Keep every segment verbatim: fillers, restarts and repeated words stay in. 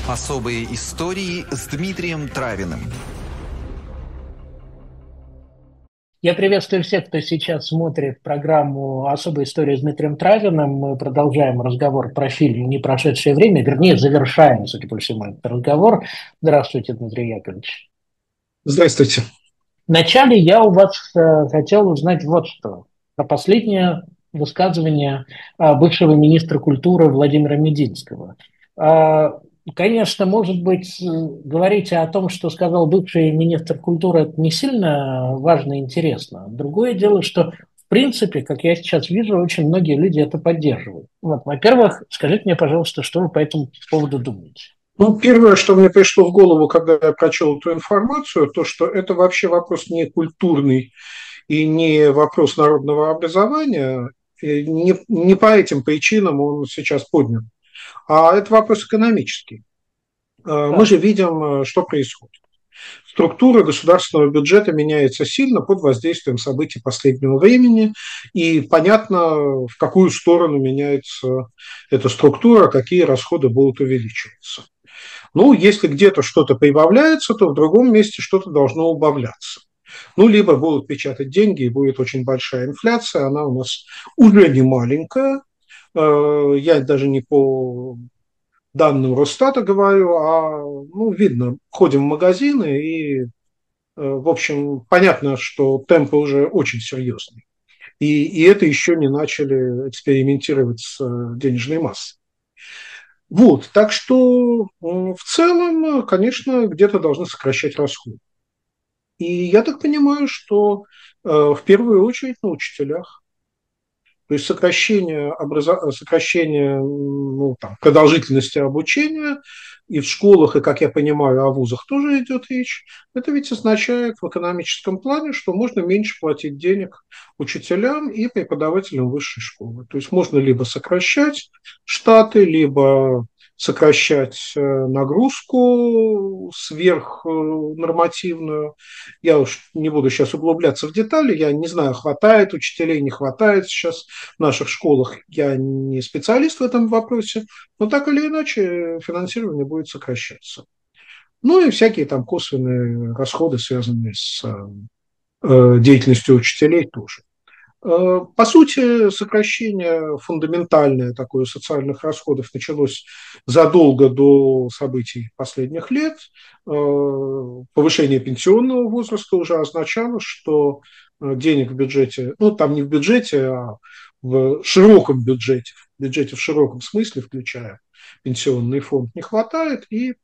Особые истории с Дмитрием Травиным. Я приветствую всех, кто сейчас смотрит программу «Особая история» с Дмитрием Травиным. Мы продолжаем разговор про фильм «Не прошедшее время», вернее, завершаем, судя по всему, этот разговор. Здравствуйте, Дмитрий Яковлевич. Здравствуйте. Вначале я у вас э, хотел узнать вот что. Про последнее высказывание э, бывшего министра культуры Владимира Мединского. Э, Конечно, может быть, э, говорить о том, что сказал бывший министр культуры, это не сильно важно и интересно. Другое дело, что в принципе, как я сейчас вижу, очень многие люди это поддерживают. Вот, во-первых, скажите мне, пожалуйста, что вы по этому поводу думаете? Ну, первое, что мне пришло в голову, когда я прочел эту информацию, то, что это вообще вопрос не культурный и не вопрос народного образования, и не, не по этим причинам он сейчас поднят, а это вопрос экономический. А, Мы Да. же видим, э, что происходит. Структура государственного бюджета меняется сильно под воздействием событий последнего времени, и понятно, в какую сторону меняется эта структура, какие расходы будут увеличиваться. Ну, если где-то что-то прибавляется, то в другом месте что-то должно убавляться. Ну, либо будут печатать деньги, и будет очень большая инфляция, она у нас уже не маленькая. Э, Я даже не по данным Росстата говорю, а, ну, видно, ходим в магазины, и, э, в общем, понятно, что темпы уже очень серьезные. И, и это еще не начали экспериментировать с э, денежной массой. Вот, так что в целом, конечно, где-то должны сокращать расходы. И я так понимаю, что э, в первую очередь на учителях. То есть сокращение, образа... сокращение ну, там, продолжительности обучения и в школах, и, как я понимаю, о вузах тоже идет речь, это ведь означает в экономическом плане, что можно меньше платить денег учителям и преподавателям высшей школы. То есть можно либо сокращать штаты, либо сокращать э, нагрузку сверхнормативную. Я уж не буду сейчас углубляться в детали, я не знаю, хватает учителей, не хватает сейчас в наших школах. Я не специалист в этом вопросе, но так или иначе финансирование будет сокращаться. Ну и всякие там косвенные расходы, связанные с э, деятельностью учителей тоже. Э, По сути, сокращение фундаментальное такое социальных расходов началось задолго до событий последних лет. Э, Повышение пенсионного возраста уже означало, что э, денег в бюджете, ну там не в бюджете, а в широком бюджете, в бюджете в широком смысле, включая пенсионный фонд, не хватает, и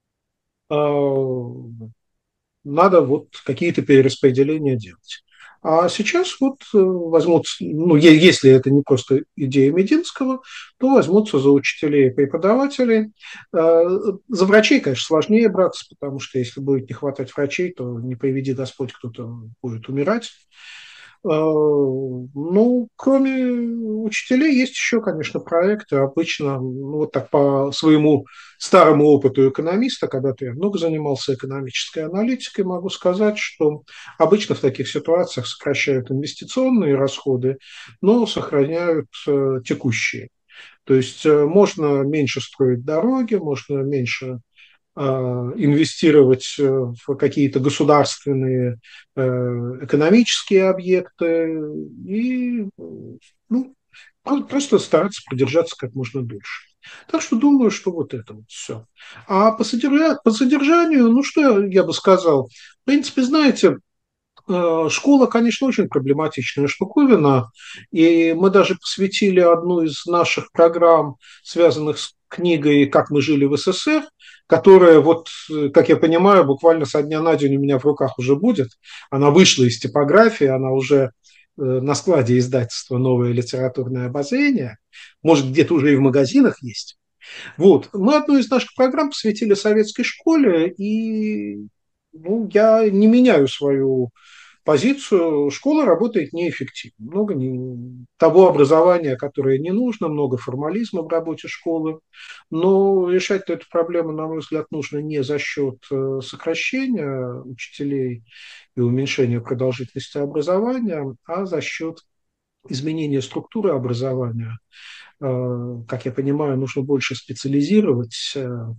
э, надо вот какие-то перераспределения делать. А сейчас вот э, возьмут, ну, если это не просто идея Мединского, то возьмутся за учителей и преподавателей. Э, За врачей, конечно, сложнее браться, потому что если будет не хватать врачей, то не приведи Господь, кто-то будет умирать. Э, Ну, кроме учителей, есть еще, конечно, проекты. Обычно, ну, вот так по своему старому опыту экономиста, когда-то я много занимался экономической аналитикой, могу сказать, что обычно в таких ситуациях сокращают инвестиционные расходы, но сохраняют э, текущие. То есть э, можно меньше строить дороги, можно меньше э, инвестировать э, в какие-то государственные э, экономические объекты и ну, про- просто стараться продержаться как можно дольше. Так что думаю, что вот это вот все. А по, содержа- по содержанию, ну что я бы сказал? В принципе, знаете, э, школа, конечно, очень проблематичная штуковина, и мы даже посвятили одну из наших программ, связанных с книгой «Как мы жили в СССР», которая, вот, э, как я понимаю, буквально со дня на день у меня в руках уже будет. Она вышла из типографии, она уже э, на складе издательства «Новое литературное обозрение», может, где-то уже и в магазинах есть. Вот. Мы одну из наших программ посвятили советской школе, и ну, я не меняю свою позицию. Школа работает неэффективно. Много не, того образования, которое не нужно, много формализма в работе школы. Но решать эту проблему, на мой взгляд, нужно не за счет э, сокращения учителей и уменьшения продолжительности образования, а за счет изменения структуры образования. Э, Как я понимаю, нужно больше специализировать э,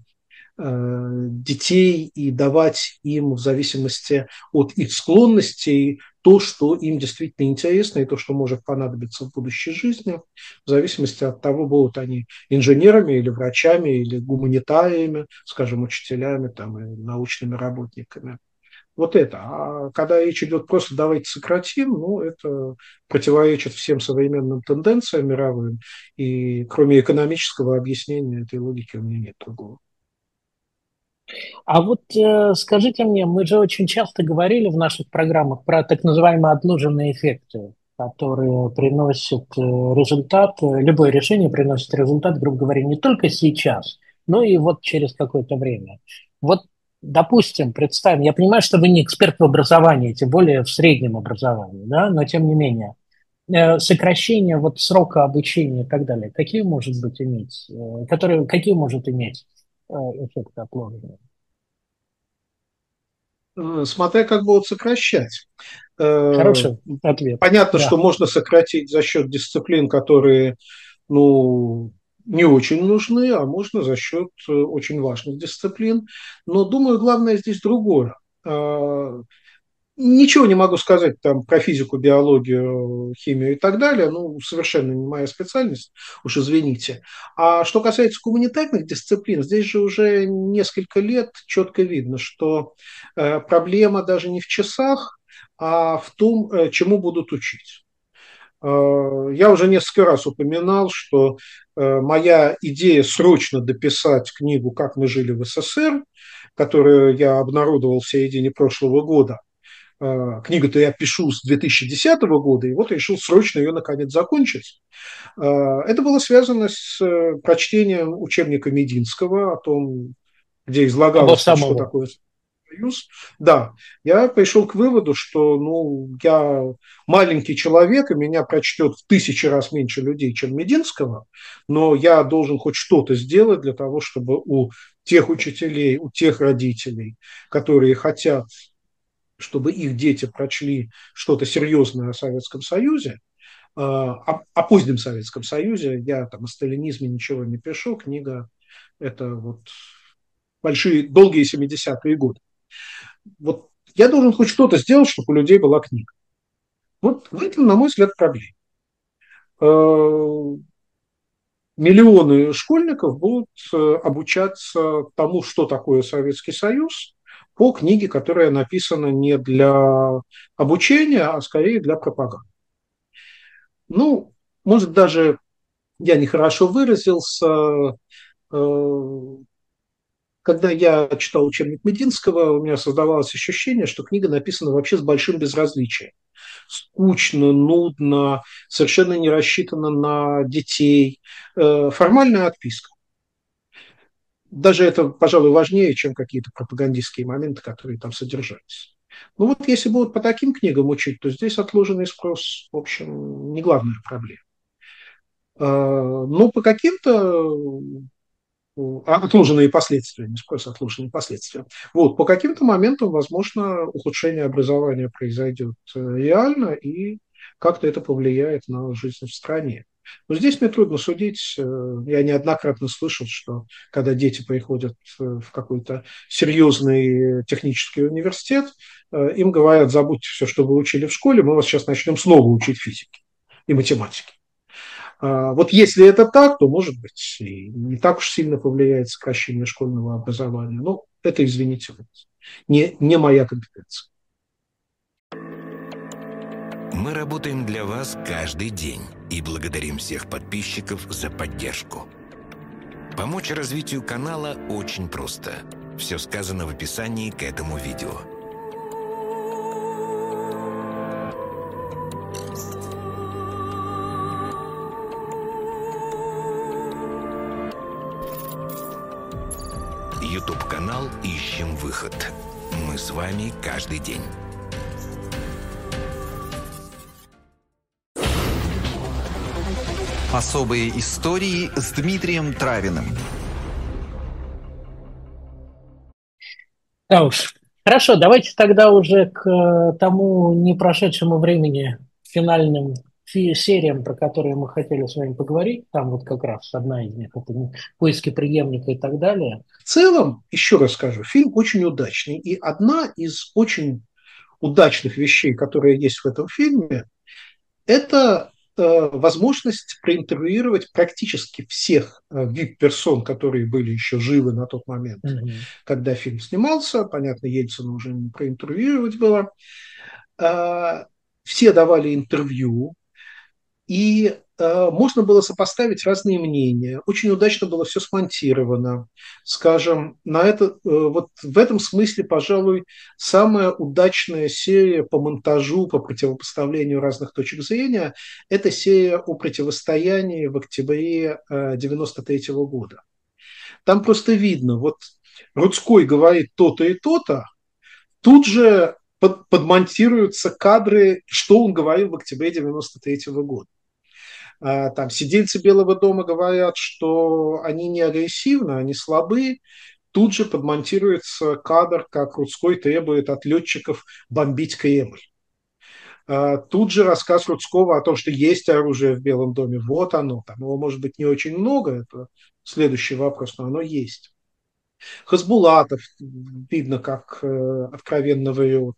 детей и давать им в зависимости от их склонностей то, что им действительно интересно и то, что может понадобиться в будущей жизни, в зависимости от того, будут они инженерами или врачами или гуманитариями, скажем, учителями там, и научными работниками. Вот это. А когда речь идет просто давайте сократим, ну, это противоречит всем современным тенденциям мировым, и кроме экономического объяснения этой логики у меня нет другого. А вот э, скажите мне, мы же очень часто говорили в наших программах про так называемые отложенные эффекты, которые приносят э, результат, э, любое решение приносит результат, грубо говоря, не только сейчас, но и вот через какое-то время. Вот, допустим, представим, я понимаю, что вы не эксперт в образовании, тем более в среднем образовании, да, но тем не менее, э, сокращение вот срока обучения и так далее, какие может быть иметь, э, которые, какие может иметь э, эффекты отложенные? Смотря как будут сокращать. Хороший ответ. Понятно, что Да. можно сократить за счет дисциплин, которые, ну, не очень нужны, а можно за счет очень важных дисциплин. Но, думаю, главное здесь другое. Ничего не могу сказать там про физику, биологию, химию и так далее. Ну, совершенно не моя специальность, уж извините. А что касается гуманитарных дисциплин, здесь же уже несколько лет четко видно, что э, проблема даже не в часах, а в том, э, чему будут учить. Э, я уже несколько раз упоминал, что э, моя идея срочно дописать книгу «Как мы жили в СССР», которую я обнародовал в середине прошлого года, книгу-то я пишу с две тысячи десятого года, и вот решил срочно ее наконец закончить. Это было связано с прочтением учебника Мединского о том, где Того излагалось, вот, что самого. такое союз. Да, я пришел к выводу, что ну, я маленький человек, и меня прочтет в тысячи раз меньше людей, чем Мединского, но я должен хоть что-то сделать для того, чтобы у тех учителей, у тех родителей, которые хотят, чтобы их дети прочли что-то серьезное о Советском Союзе, о, о позднем Советском Союзе. Я там о сталинизме ничего не пишу, книга это вот большие, долгие семидесятые годы. Вот я должен хоть что-то сделать, чтобы у людей была книга. Вот в этом, на мой взгляд, проблема. Миллионы школьников будут обучаться тому, что такое Советский Союз, по книге, которая написана не для обучения, а скорее для пропаганды. Ну, может, даже я нехорошо выразился. Когда я читал учебник Мединского, у меня создавалось ощущение, что книга написана вообще с большим безразличием. Скучно, нудно, совершенно не рассчитана на детей. Формальная отписка. Даже это, пожалуй, важнее, чем какие-то пропагандистские моменты, которые там содержались. Ну вот если будут по таким книгам учить, то здесь отложенный спрос, в общем, не главная проблема. Но по каким-то отложенные последствия, не спрос, отложенные последствия. Вот, по каким-то моментам, возможно, ухудшение образования произойдет реально, и как-то это повлияет на жизнь в стране. Но здесь мне трудно судить. Я неоднократно слышал, что когда дети приходят в какой-то серьезный технический университет, им говорят: забудьте все, что вы учили в школе, мы вас сейчас начнем снова учить физике и математике. Вот если это так, то, может быть, и не так уж сильно повлияет сокращение школьного образования. Но это, извините, не, не моя компетенция. Мы работаем для вас каждый день и благодарим всех подписчиков за поддержку. Помочь развитию канала очень просто. Все сказано в описании к этому видео. YouTube-канал «Ищем выход». Мы с вами каждый день. Особые истории с Дмитрием Травиным. Да уж. Хорошо, давайте тогда уже к тому не прошедшему времени финальным, сериям, про которые мы хотели с вами поговорить. Там вот как раз одна из них – это «Поиски преемника» и так далее. В целом, еще раз скажу, фильм очень удачный. И одна из очень удачных вещей, которые есть в этом фильме, это э, возможность проинтервьюировать практически всех э, ви ай пи-персон, которые были еще живы на тот момент, mm-hmm. когда фильм снимался. Понятно, Ельцина уже не проинтервьюировать было. Э, все давали интервью, и э, можно было сопоставить разные мнения. Очень удачно было все смонтировано. Скажем, на это, э, вот в этом смысле, пожалуй, самая удачная серия по монтажу, по противопоставлению разных точек зрения, это серия о противостоянии в октябре э, девяносто третьего года. Там просто видно, вот Рудской говорит то-то и то-то, тут же под, подмонтируются кадры, что он говорил в октябре девяносто третьего года. Там сидельцы Белого дома говорят, что они не агрессивны, они слабы. Тут же подмонтируется кадр, как Рудской требует от летчиков бомбить Кремль. Тут же рассказ Рудского о том, что есть оружие в Белом доме. Вот оно. Там его может быть не очень много, это следующий вопрос, но оно есть. Хасбулатов, видно, как откровенно врет.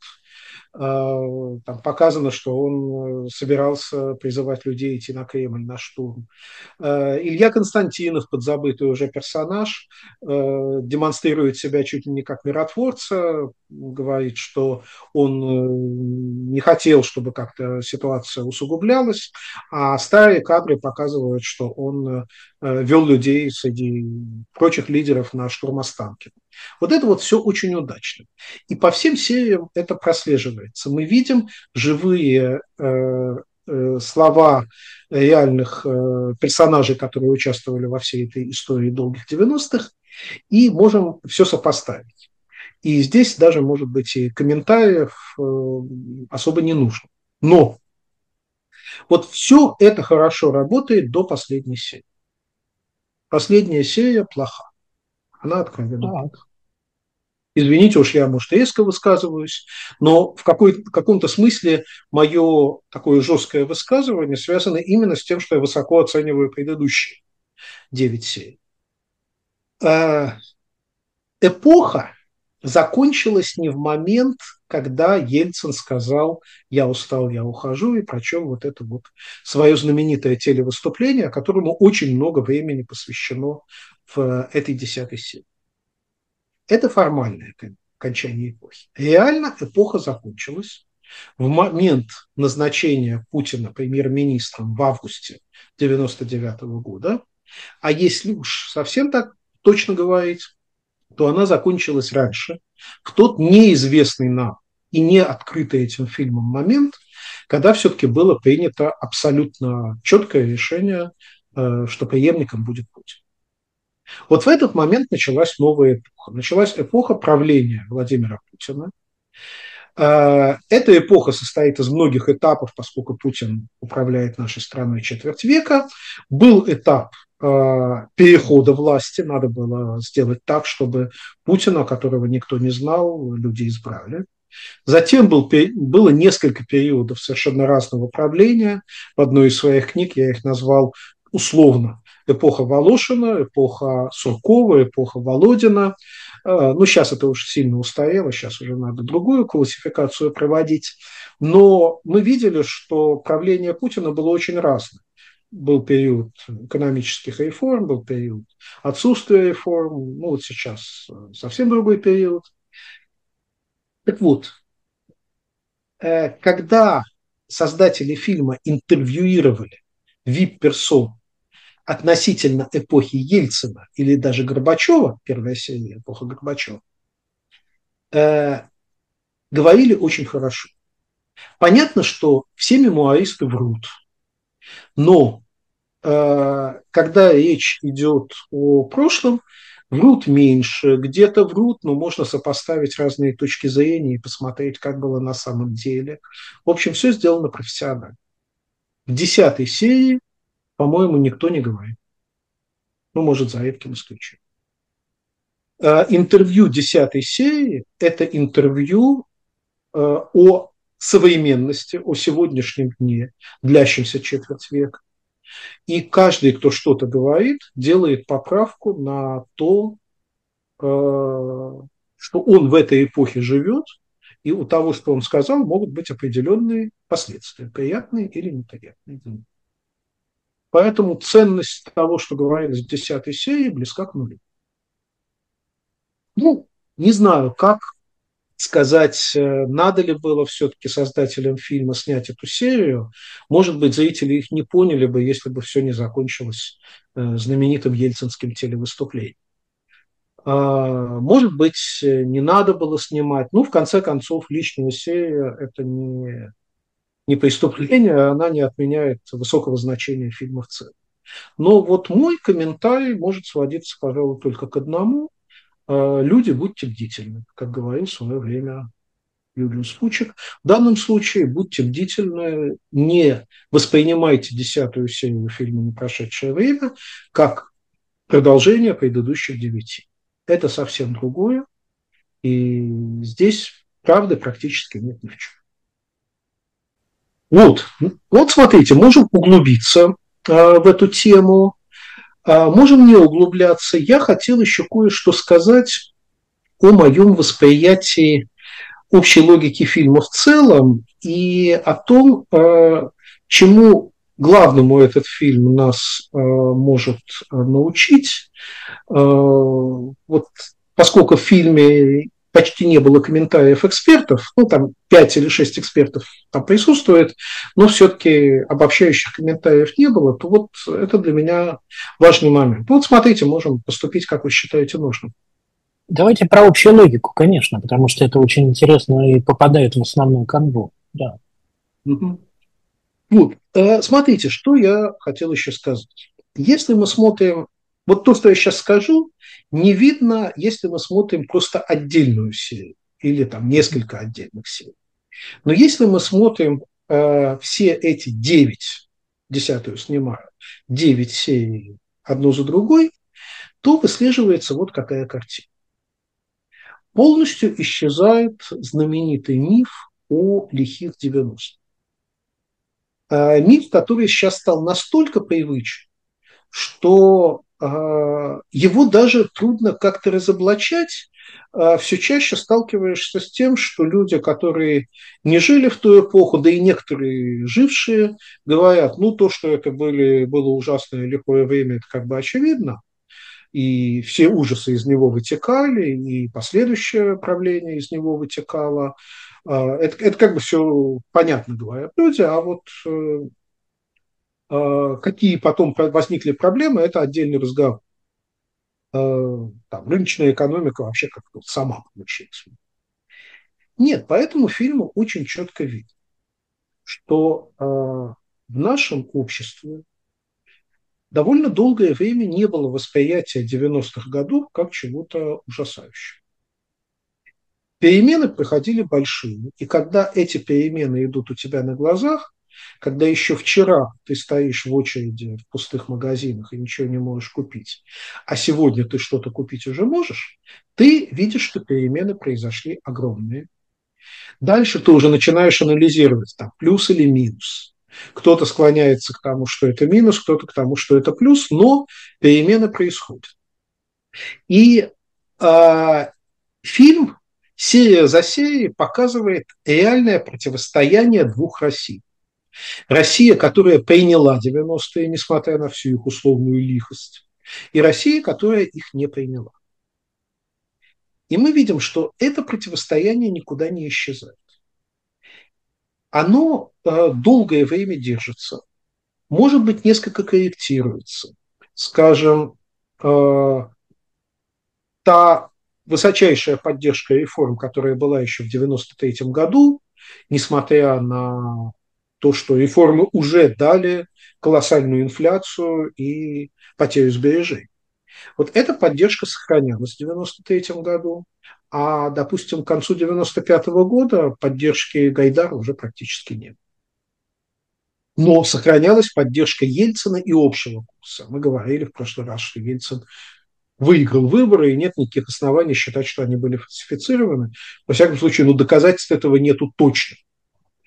Там показано, что он собирался призывать людей идти на Кремль, на штурм. Илья Константинов, подзабытый уже персонаж, демонстрирует себя чуть ли не как миротворца, говорит, что он не хотел, чтобы как-то ситуация усугублялась, а старые кадры показывают, что он вел людей среди прочих лидеров на штурм Останкина. Вот это вот все очень удачно. И по всем сериям это прослеживается. Мы видим живые э, э, слова реальных э, персонажей, которые участвовали во всей этой истории долгих девяностых, и можем все сопоставить. И здесь даже, может быть, и комментариев э, особо не нужно. Но вот все это хорошо работает до последней серии. Последняя серия плоха. Она откровенно плоха. Извините уж, я, может, резко высказываюсь, но в, какой, в каком-то смысле мое такое жесткое высказывание связано именно с тем, что я высоко оцениваю предыдущие девять серий. Эпоха закончилась не в момент, когда Ельцин сказал «я устал, я ухожу», и прочел вот это вот свое знаменитое телевыступление, которому очень много времени посвящено в этой десятой серии. Это формальное окончание эпохи. Реально эпоха закончилась в момент назначения Путина премьер-министром в августе девяносто девятого года. А если уж совсем так точно говорить, то она закончилась раньше, в тот неизвестный нам и не открытый этим фильмом момент, когда все-таки было принято абсолютно четкое решение, что преемником будет Путин. Вот в этот момент началась новая эпоха. Началась эпоха правления Владимира Путина. Эта эпоха состоит из многих этапов, поскольку Путин управляет нашей страной четверть века. Был этап перехода власти, надо было сделать так, чтобы Путина, которого никто не знал, люди избрали. Затем был, было несколько периодов совершенно разного правления. В одной из своих книг я их назвал условно эпоха Волошина, эпоха Суркова, эпоха Володина. Ну, сейчас это уже сильно устарело, сейчас уже надо другую классификацию проводить. Но мы видели, что правление Путина было очень разное. Был период экономических реформ, был период отсутствия реформ, ну вот сейчас совсем другой период. Так вот, когда создатели фильма интервьюировали ви ай пи-персон относительно эпохи Ельцина или даже Горбачева, первая серия эпоха Горбачева, э, говорили очень хорошо. Понятно, что все мемуаристы врут, но э, когда речь идет о прошлом, врут меньше, где-то врут, но можно сопоставить разные точки зрения и посмотреть, как было на самом деле. В общем, все сделано профессионально. В десятой серии, по-моему, никто не говорит. Ну, может, за редким исключением. Интервью десятой серии – это интервью о современности, о сегодняшнем дне, длящемся четверть века. И каждый, кто что-то говорит, делает поправку на то, что он в этой эпохе живет, и у того, что он сказал, могут быть определенные последствия, приятные или неприятные. Поэтому ценность того, что говорилось в десятой серии, близка к нулю. Ну, не знаю, как сказать, надо ли было все-таки создателям фильма снять эту серию. Может быть, зрители их не поняли бы, если бы все не закончилось знаменитым ельцинским телевыступлением. Может быть, не надо было снимать. Ну, в конце концов, лишняя серия – это не, не преступление, она не отменяет высокого значения фильма в целом. Но вот мой комментарий может сводиться, пожалуй, только к одному. Люди, будьте бдительны, как говорил в свое время Юлиус Фучик. В данном случае будьте бдительны, не воспринимайте десятую серию фильма «Непрошедшее время» как продолжение предыдущих девяти. Это совсем другое, и здесь правды практически нет ни в чем. Вот, вот смотрите, можем углубиться а, в эту тему, а, можем не углубляться. Я хотел еще кое-что сказать о моем восприятии общей логики фильма в целом и о том, а, чему главному этот фильм нас а, может научить. Вот поскольку в фильме почти не было комментариев экспертов, ну там пять или шесть экспертов там присутствует, но все-таки обобщающих комментариев не было, то вот это для меня важный момент. Вот смотрите, можем поступить, как вы считаете нужным. Давайте про общую логику, конечно, потому что это очень интересно и попадает в основную канву. Да. Угу. Вот, смотрите, что я хотел еще сказать. Если мы смотрим вот то, что я сейчас скажу, не видно, если мы смотрим просто отдельную серию или там несколько отдельных серий. Но если мы смотрим э, все эти девять, десятую снимаю, девять серий одну за другой, то выслеживается вот какая картина. Полностью исчезает знаменитый миф о лихих девяностых. Э, миф, который сейчас стал настолько привычен, что его даже трудно как-то разоблачать, все чаще сталкиваешься с тем, что люди, которые не жили в ту эпоху, да и некоторые жившие, говорят, ну то, что это были, было ужасное лихое время, это как бы очевидно, и все ужасы из него вытекали, и последующее правление из него вытекало. Это, это как бы все понятно, говорят люди, а вот какие потом возникли проблемы, это отдельный разговор. Там, рыночная экономика вообще как-то сама получилась. Нет, по этому фильму очень четко видно, что в нашем обществе довольно долгое время не было восприятия девяностых годов как чего-то ужасающего. Перемены проходили большие, и когда эти перемены идут у тебя на глазах, когда еще вчера ты стоишь в очереди в пустых магазинах и ничего не можешь купить, а сегодня ты что-то купить уже можешь, ты видишь, что перемены произошли огромные. Дальше ты уже начинаешь анализировать, там, плюс или минус. Кто-то склоняется к тому, что это минус, кто-то к тому, что это плюс, но перемены происходят. И э, фильм серия за серией показывает реальное противостояние двух Россий. Россия, которая приняла девяностые, несмотря на всю их условную лихость, и Россия, которая их не приняла. И мы видим, что это противостояние никуда не исчезает. Оно э, долгое время держится, может быть, несколько корректируется. Скажем, э, та высочайшая поддержка реформ, которая была еще в девяносто третьем году, несмотря на то, что реформы уже дали колоссальную инфляцию и потерю сбережений. Вот эта поддержка сохранялась в девяносто третьем году, а, допустим, к концу девяносто пятого года поддержки Гайдара уже практически не было. Но сохранялась поддержка Ельцина и общего курса. Мы говорили в прошлый раз, что Ельцин выиграл выборы, и нет никаких оснований считать, что они были фальсифицированы. Во всяком случае, ну, доказательств этого нету точно.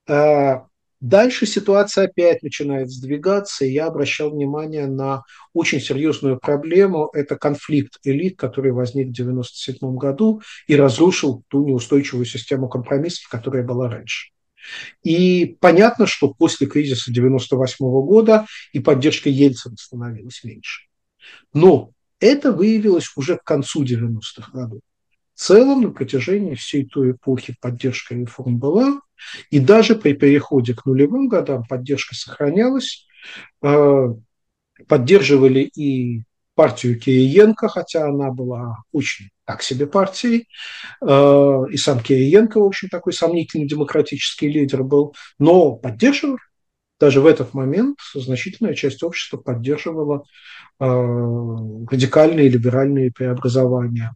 Дальше ситуация опять начинает сдвигаться, и я обращал внимание на очень серьезную проблему. Это конфликт элит, который возник в девяносто седьмом году и разрушил ту неустойчивую систему компромиссов, которая была раньше. И понятно, что после кризиса девяносто восьмого года и поддержка Ельцина становилась меньше. Но это выявилось уже к концу девяностых годов. В целом, на протяжении всей той эпохи поддержка реформ была, и даже при переходе к нулевым годам поддержка сохранялась. Поддерживали и партию Кириенко, хотя она была очень так себе партией, и сам Кириенко, в общем, такой сомнительный демократический лидер был, но поддерживали. Даже в этот момент значительная часть общества поддерживала радикальные либеральные преобразования.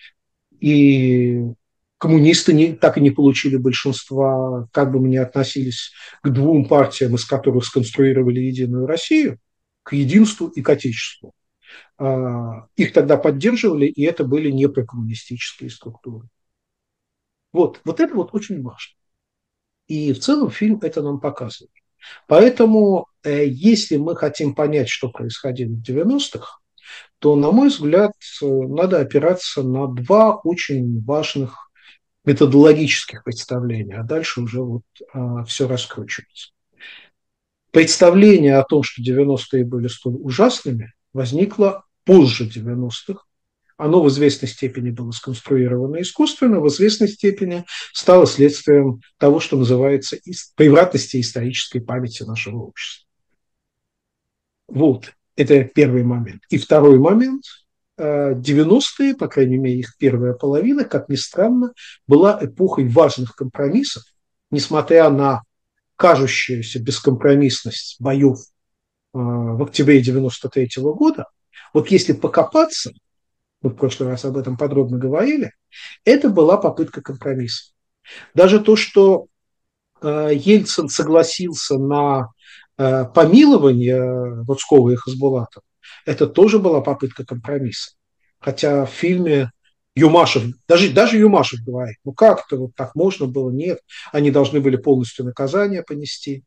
И коммунисты не, так и не получили большинства, как бы мы ни относились к двум партиям, из которых сконструировали Единую Россию, к единству и к отечеству. Их тогда поддерживали, и это были не прокоммунистические структуры. Вот, вот это вот очень важно. И в целом фильм это нам показывает. Поэтому, если мы хотим понять, что происходило в девяностых, то, на мой взгляд, надо опираться на два очень важных методологических представления, а дальше уже вот а, все раскручивается. Представление о том, что девяностые были столь ужасными, возникло позже девяностых. Оно в известной степени было сконструировано искусственно, в известной степени стало следствием того, что называется превратности исторической памяти нашего общества. Вот. Это первый момент. И второй момент. девяностые, по крайней мере, их первая половина, как ни странно, была эпохой важных компромиссов, несмотря на кажущуюся бескомпромиссность боев в октябре девяносто третьего года. Вот если покопаться, мы в прошлый раз об этом подробно говорили, это была попытка компромисса. Даже то, что Ельцин согласился на помилование Рудского и Хасбулатова, это тоже была попытка компромисса. Хотя в фильме Юмашев, даже, даже Юмашев говорит, ну как-то вот так можно было, нет, они должны были полностью наказание понести.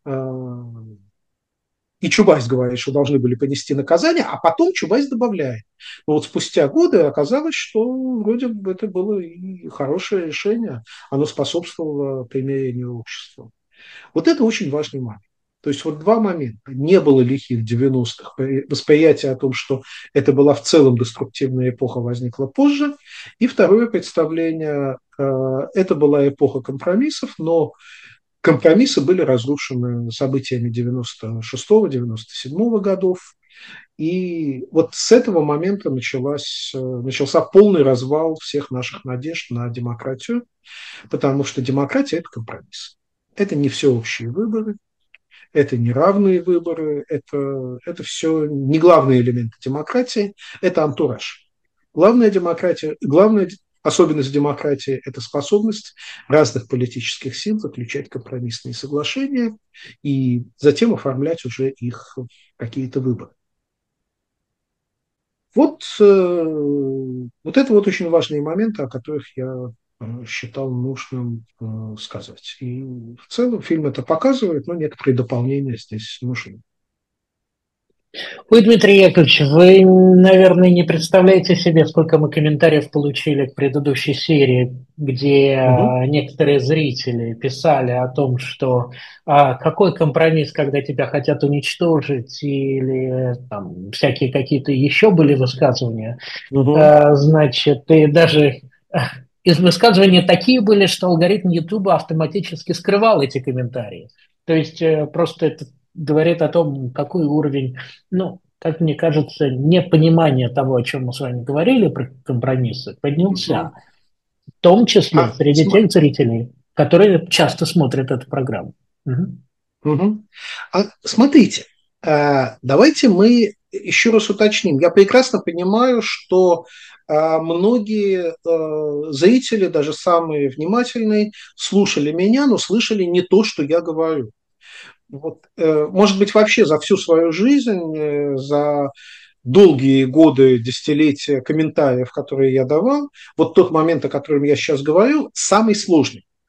И Чубайс говорит, что должны были понести наказание, а потом Чубайс добавляет. Но вот спустя годы оказалось, что вроде бы это было и хорошее решение, оно способствовало примирению общества. Вот это очень важный момент. То есть вот два момента. Не было лихих девяностых. Восприятие о том, что это была в целом деструктивная эпоха, возникло позже. И второе представление, это была эпоха компромиссов, но компромиссы были разрушены событиями девяносто шестого — девяносто седьмого годов. И вот с этого момента началась, начался полный развал всех наших надежд на демократию, потому что демократия – это компромисс. Это не всеобщие выборы, это не равные выборы, это, это все не главные элементы демократии, это антураж. Главная демократия, главная особенность демократии – это способность разных политических сил заключать компромиссные соглашения и затем оформлять уже их какие-то выборы. Вот, вот это вот очень важные моменты, о которых я считал нужным сказать. И в целом фильм это показывает, но некоторые дополнения здесь нужны. Вы, Дмитрий Яковлевич, вы, наверное, не представляете себе, сколько мы комментариев получили к предыдущей серии, где угу. некоторые зрители писали о том, что а, какой компромисс, когда тебя хотят уничтожить, или там всякие какие-то еще были высказывания. Угу. А, значит, и даже из высказываний такие были, что алгоритм Ютуба автоматически скрывал эти комментарии. То есть просто это говорит о том, какой уровень, ну, как мне кажется, непонимание того, о чем мы с вами говорили, про компромиссы, поднялся. В том числе а, среди см... тех зрителей, которые часто смотрят эту программу. Угу. Угу. А, смотрите, давайте мы еще раз уточним. Я прекрасно понимаю, что многие зрители, даже самые внимательные, слушали меня, но слышали не то, что я говорю. Вот, может быть, вообще за всю свою жизнь, за долгие годы, десятилетия комментариев, которые я давал, вот тот момент, о котором я сейчас говорю, самый сложный.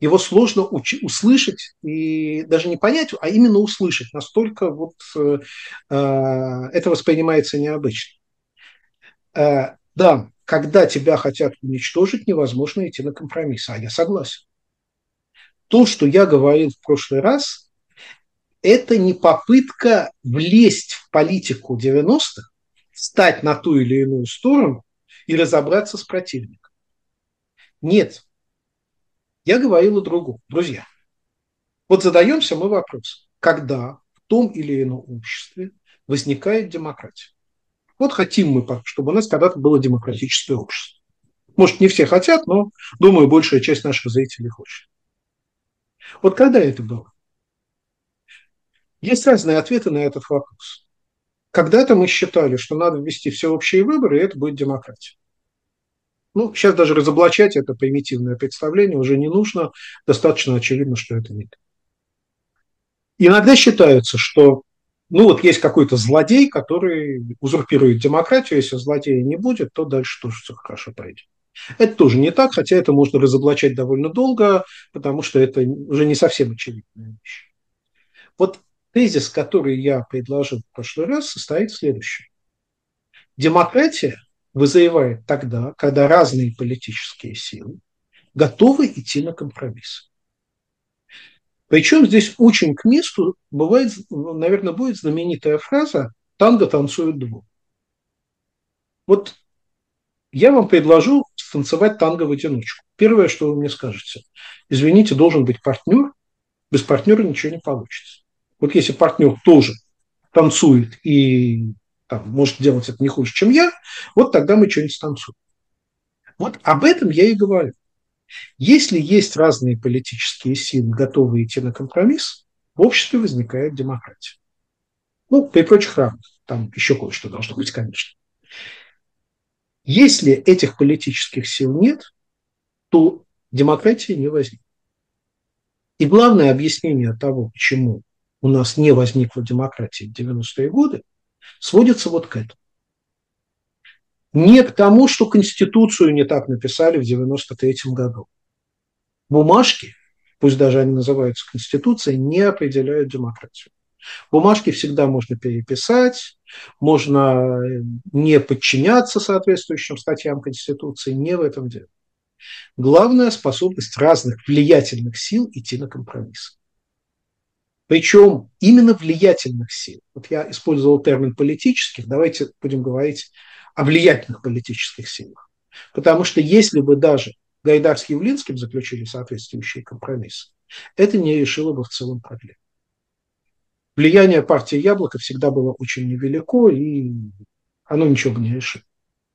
Его сложно уч- услышать и даже не понять, а именно услышать. Настолько вот э, э, это воспринимается необычно. Э, да, когда тебя хотят уничтожить, невозможно идти на компромисс. А я согласен. То, что я говорил в прошлый раз, это не попытка влезть в политику девяностых, встать на ту или иную сторону и разобраться с противником. Нет. Я говорил о другом. Друзья, вот задаемся мы вопрос, когда в том или ином обществе возникает демократия. Вот хотим мы, чтобы у нас когда-то было демократическое общество. Может, не все хотят, но, думаю, большая часть наших зрителей хочет. Вот когда это было? Есть разные ответы на этот вопрос. Когда-то мы считали, что надо ввести всеобщие выборы, и это будет демократия. Ну, сейчас даже разоблачать это примитивное представление уже не нужно. Достаточно очевидно, что это не так. Иногда считается, что ну вот есть какой-то злодей, который узурпирует демократию. Если злодея не будет, то дальше тоже все хорошо пойдет. Это тоже не так, хотя это можно разоблачать довольно долго, потому что это уже не совсем очевидная вещь. Вот тезис, который я предложил в прошлый раз, состоит в следующем. Демократия вызревает тогда, когда разные политические силы готовы идти на компромисс. Причем здесь очень к месту бывает, наверное, будет знаменитая фраза «танго танцуют двое». Вот я вам предложу станцевать танго в одиночку. Первое, что вы мне скажете, извините, должен быть партнер, без партнера ничего не получится. Вот если партнер тоже танцует и там, может делать это не хуже, чем я, вот тогда мы что-нибудь станцуем. Вот об этом я и говорю. Если есть разные политические силы, готовые идти на компромисс, в обществе возникает демократия. Ну, при прочих равных. Там еще кое-что должно быть, конечно. Если этих политических сил нет, то демократии не возникнет. И главное объяснение того, почему у нас не возникла демократия в девяностые годы, сводится вот к этому. Не к тому, что Конституцию не так написали в девяносто третьем году. Бумажки, пусть даже они называются Конституцией, не определяют демократию. Бумажки всегда можно переписать, можно не подчиняться соответствующим статьям Конституции, не в этом дело. Главное – способность разных влиятельных сил идти на компромисс. Причем именно влиятельных сил. Вот я использовал термин политических, давайте будем говорить о влиятельных политических силах. Потому что если бы даже Гайдар с Явлинским заключили соответствующие компромиссы, это не решило бы в целом проблем. Влияние партии «Яблоко» всегда было очень невелико, и оно ничего бы не решило.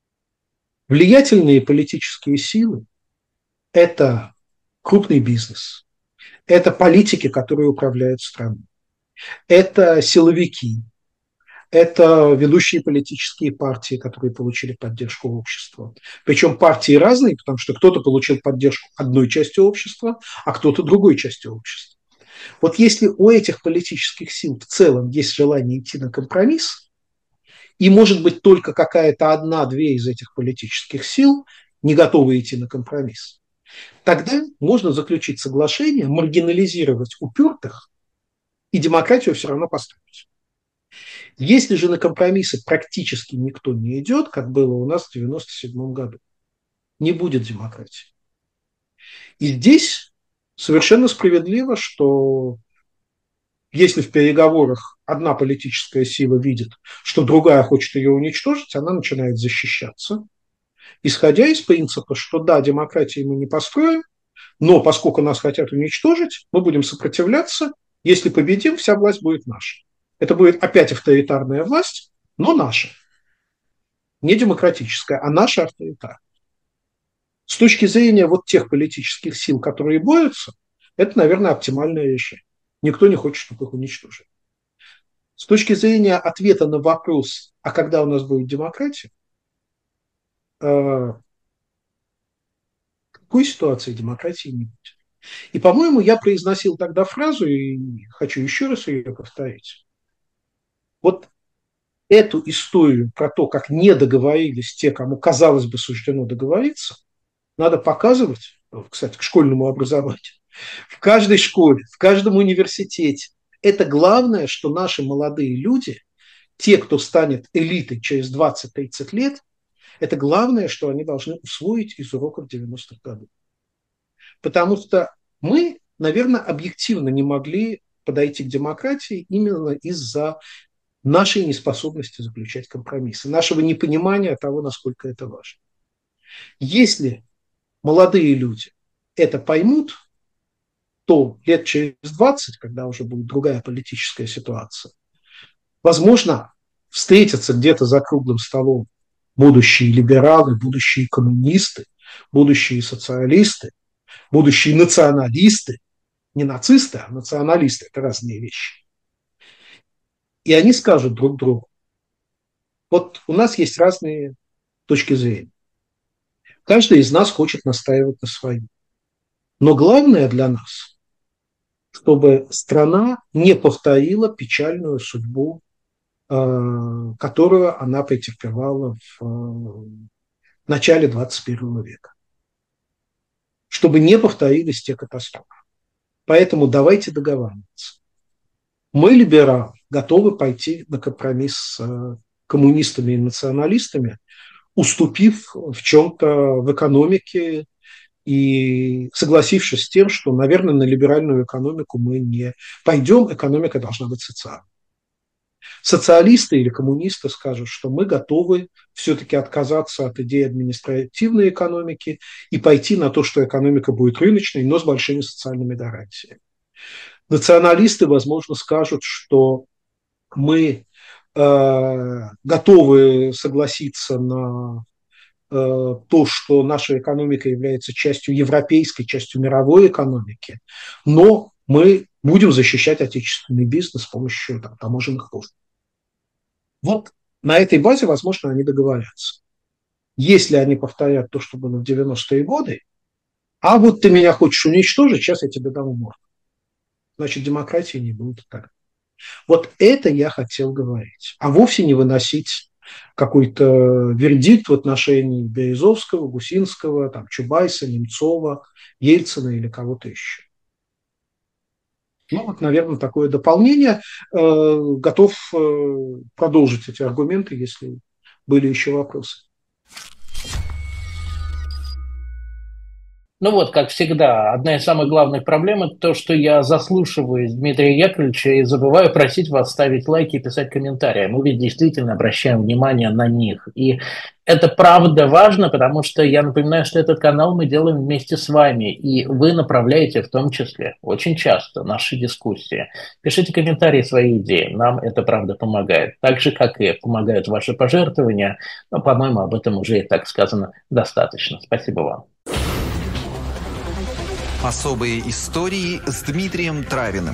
Влиятельные политические силы – это крупный бизнес, это политики, которые управляют страной, это силовики, это ведущие политические партии, которые получили поддержку общества. Причем партии разные, потому что кто-то получил поддержку одной части общества, а кто-то другой части общества. Вот если у этих политических сил в целом есть желание идти на компромисс, и может быть только какая-то одна-две из этих политических сил не готовы идти на компромисс, тогда можно заключить соглашение, маргинализировать упертых, и демократию все равно построить. Если же на компромиссы практически никто не идет, как было у нас в девяносто седьмом году, не будет демократии. И здесь совершенно справедливо, что если в переговорах одна политическая сила видит, что другая хочет ее уничтожить, она начинает защищаться, исходя из принципа, что да, демократии мы не построим, но поскольку нас хотят уничтожить, мы будем сопротивляться, если победим, вся власть будет наша. Это будет опять авторитарная власть, но наша. Не демократическая, а наша авторитарная. С точки зрения вот тех политических сил, которые борются, это, наверное, оптимальное решение. Никто не хочет, чтобы их уничтожили. С точки зрения ответа на вопрос, а когда у нас будет демократия, в какой ситуации демократии не будет. И, по-моему, я произносил тогда фразу, и хочу еще раз ее повторить. Вот эту историю про то, как не договорились те, кому, казалось бы, суждено договориться, надо показывать, кстати, к школьному образованию, в каждой школе, в каждом университете. Это главное, что наши молодые люди, те, кто станет элитой через двадцать-тридцать лет, это главное, что они должны усвоить из уроков девяностых годов. Потому что мы, наверное, объективно не могли подойти к демократии именно из-за нашей неспособности заключать компромиссы, нашего непонимания того, насколько это важно. Если молодые люди это поймут, то лет через двадцать, когда уже будет другая политическая ситуация, возможно, встретятся где-то за круглым столом будущие либералы, будущие коммунисты, будущие социалисты, будущие националисты, не нацисты, а националисты, это разные вещи. И они скажут друг другу, вот у нас есть разные точки зрения. Каждый из нас хочет настаивать на своем. Но главное для нас, чтобы страна не повторила печальную судьбу, которую она претерпевала в начале двадцать первого века. Чтобы не повторились те катастрофы. Поэтому давайте договариваться. Мы, либералы, готовы пойти на компромисс с коммунистами и националистами, уступив в чем-то в экономике и согласившись с тем, что, наверное, на либеральную экономику мы не пойдем, экономика должна быть социальной. Социалисты или коммунисты скажут, что мы готовы все-таки отказаться от идеи административной экономики и пойти на то, что экономика будет рыночной, но с большими социальными гарантиями. Националисты, возможно, скажут, что мы э, готовы согласиться на э, то, что наша экономика является частью европейской, частью мировой экономики, но мы будем защищать отечественный бизнес с помощью там, таможенных пошлин. Вот на этой базе, возможно, они договорятся. Если они повторят то, что было в девяностые годы, а вот ты меня хочешь уничтожить, сейчас я тебе дам морду. Значит, демократии не будет так. Вот это я хотел говорить. А вовсе не выносить какой-то вердикт в отношении Березовского, Гусинского, там, Чубайса, Немцова, Ельцина или кого-то еще. Ну, вот, наверное, такое дополнение. Готов продолжить эти аргументы, если были еще вопросы. Ну вот, как всегда, одна из самых главных проблем – это то, что я заслушиваюсь Дмитрия Яковлевича и забываю просить вас ставить лайки и писать комментарии. Мы ведь действительно обращаем внимание на них. И это правда важно, потому что я напоминаю, что этот канал мы делаем вместе с вами, и вы направляете в том числе очень часто наши дискуссии. Пишите комментарии, свои идеи, нам это правда помогает. Так же, как и помогают ваши пожертвования, но, по-моему, об этом уже и так сказано достаточно. Спасибо вам. Особые истории с Дмитрием Травиным.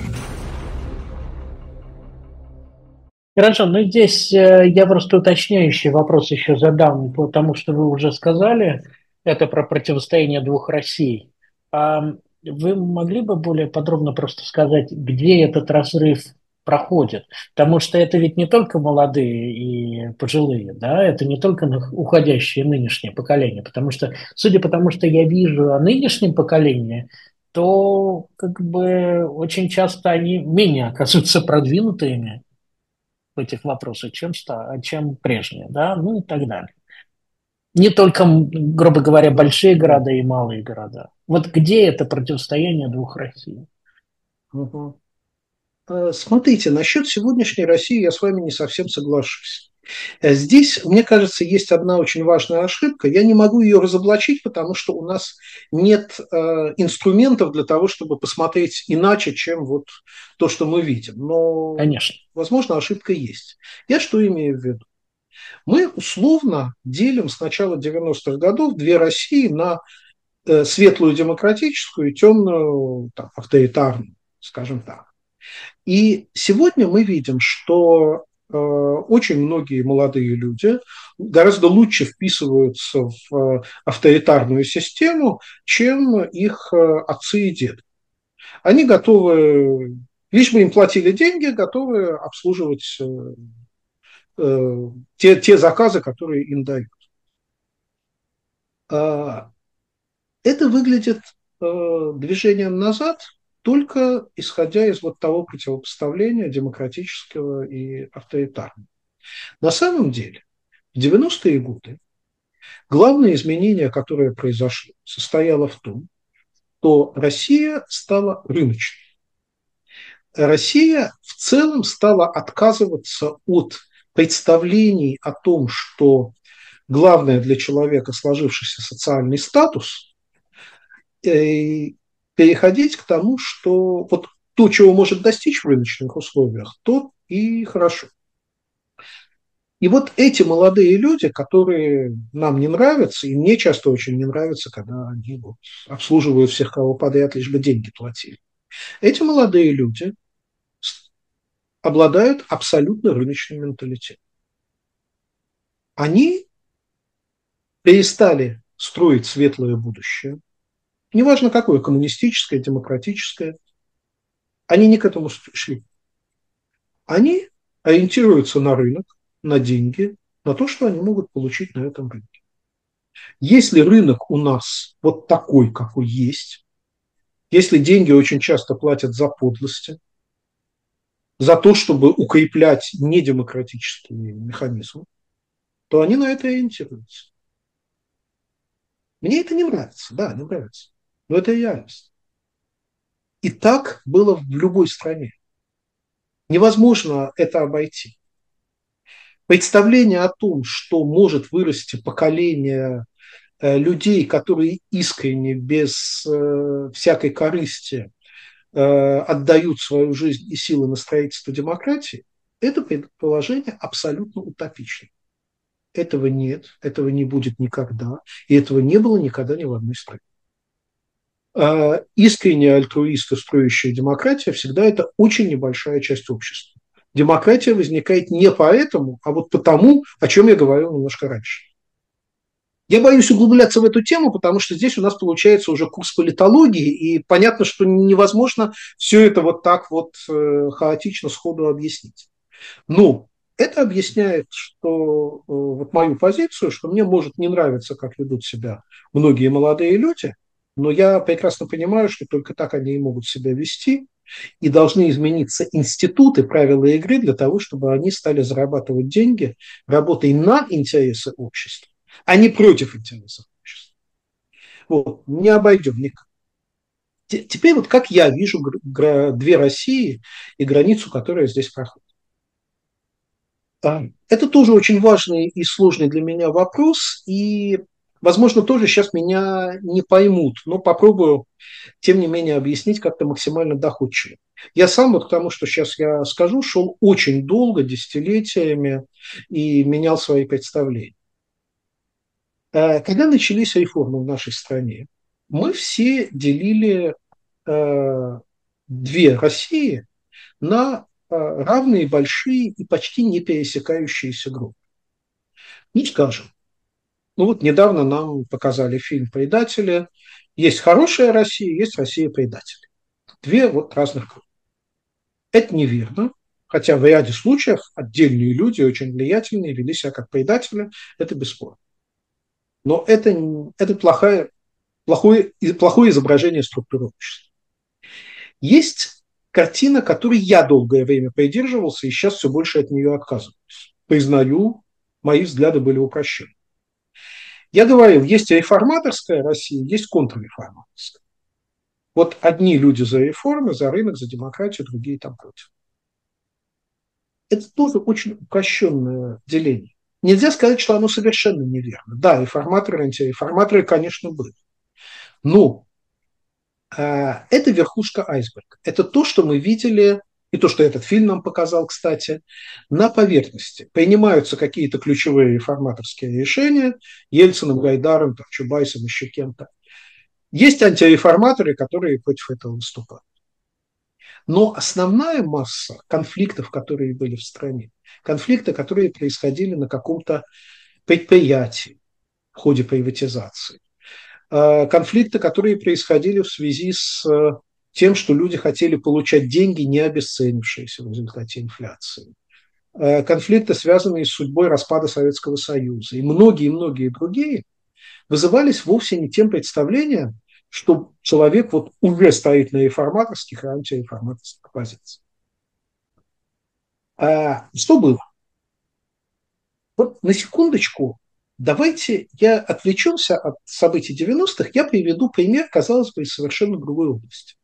Хорошо, ну здесь я просто уточняющий вопрос еще задам, потому что вы уже сказали, это про противостояние двух Россий. А вы могли бы более подробно просто сказать, где этот разрыв проходит? Потому что это ведь не только молодые и пожилые, да, это не только уходящее нынешнее поколение, потому что, судя по тому, что я вижу о нынешнем поколении, то как бы очень часто они менее оказываются продвинутыми в этих вопросах, чем, чем прежние, да, ну и так далее. Не только, грубо говоря, большие города и малые города. Вот где это противостояние двух Россий? Угу. Смотрите, насчет сегодняшней России я с вами не совсем соглашусь. Здесь, мне кажется, есть одна очень важная ошибка. Я не могу ее разоблачить, потому что у нас нет э, инструментов для того, чтобы посмотреть иначе, чем вот то, что мы видим. Но, конечно, возможно, ошибка есть. Я что имею в виду? Мы условно делим с начала девяностых годов две России на э, светлую демократическую и темную там, авторитарную, скажем так. И сегодня мы видим, что э, очень многие молодые люди гораздо лучше вписываются в э, авторитарную систему, чем их э, отцы и деды. Они готовы, лишь бы им платили деньги, готовы обслуживать э, э, те, те заказы, которые им дают. Э, это выглядит э, движением назад, только исходя из вот того противопоставления демократического и авторитарного. На самом деле, в девяностые годы главное изменение, которое произошло, состояло в том, что Россия стала рыночной. Россия в целом стала отказываться от представлений о том, что главное для человека сложившийся социальный статус, и переходить к тому, что вот то, чего может достичь в рыночных условиях, то и хорошо. И вот эти молодые люди, которые нам не нравятся, и мне часто очень не нравится, когда они вот обслуживают всех, кого подряд, лишь бы деньги платили. Эти молодые люди обладают абсолютно рыночным менталитетом. Они перестали строить светлое будущее, неважно какое, коммунистическое, демократическое, они не к этому шли. Они ориентируются на рынок, на деньги, на то, что они могут получить на этом рынке. Если рынок у нас вот такой, какой есть, если деньги очень часто платят за подлости, за то, чтобы укреплять недемократические механизмы, то они на это ориентируются. Мне это не нравится, да, не нравится, но это реальность. И так было в любой стране. Невозможно это обойти. Представление о том, что может вырасти поколение э, людей, которые искренне, без э, всякой корысти э, отдают свою жизнь и силы на строительство демократии, это предположение абсолютно утопичное. Этого нет, этого не будет никогда, и этого не было никогда ни в одной стране. Э, искренние альтруисты, строящие демократию, всегда это очень небольшая часть общества. Демократия возникает не поэтому, а вот потому, о чем я говорил немножко раньше. Я боюсь углубляться в эту тему, потому что здесь у нас получается уже курс политологии, и понятно, что невозможно все это вот так вот э, хаотично сходу объяснить. Но это объясняет, что э, вот мою позицию, что мне может не нравиться, как ведут себя многие молодые люди, но я прекрасно понимаю, что только так они и могут себя вести, и должны измениться институты, правила игры для того, чтобы они стали зарабатывать деньги, работая на интересы общества, а не против интересов общества. Вот, не обойдем никак. Теперь вот как я вижу две России и границу, которая здесь проходит. Это тоже очень важный и сложный для меня вопрос, и, возможно, тоже сейчас меня не поймут, но попробую, тем не менее, объяснить как-то максимально доходчиво. Я сам вот к тому, что сейчас я скажу, шел очень долго, десятилетиями, и менял свои представления. Когда начались реформы в нашей стране, мы все делили э, две России на э, равные, большие и почти не пересекающиеся группы. Ну, скажем, ну вот недавно нам показали фильм «Предатели». Есть хорошая Россия, есть Россия-предатели. Две вот разных группы. Это неверно, хотя в ряде случаев отдельные люди, очень влиятельные, вели себя как предатели, это бесспорно. Но это, это плохое, плохое, плохое изображение структуры общества. Есть картина, которой я долгое время придерживался, и сейчас все больше от нее отказываюсь. Признаю, мои взгляды были упрощены. Я говорил, есть реформаторская Россия, есть контрреформаторская. Вот одни люди за реформы, за рынок, за демократию, другие там против. Это тоже очень упрощенное деление. Нельзя сказать, что оно совершенно неверно. Да, реформаторы, антиреформаторы, конечно, были. Но э, это верхушка айсберга. Это то, что мы видели, и то, что этот фильм нам показал, кстати, на поверхности. Принимаются какие-то ключевые реформаторские решения Ельциным, Гайдаром, там, Чубайсом, еще кем-то. Есть антиреформаторы, которые против этого выступают. Но основная масса конфликтов, которые были в стране, конфликты, которые происходили на каком-то предприятии в ходе приватизации, конфликты, которые происходили в связи с тем, что люди хотели получать деньги, не обесценившиеся в результате инфляции, конфликты, связанные с судьбой распада Советского Союза и многие-многие другие, вызывались вовсе не тем представлением, что человек вот уже стоит на реформаторских и антиреформаторских позициях. А что было? Вот на секундочку, давайте я отвлечемся от событий девяностых, я приведу пример, казалось бы, из совершенно другой области.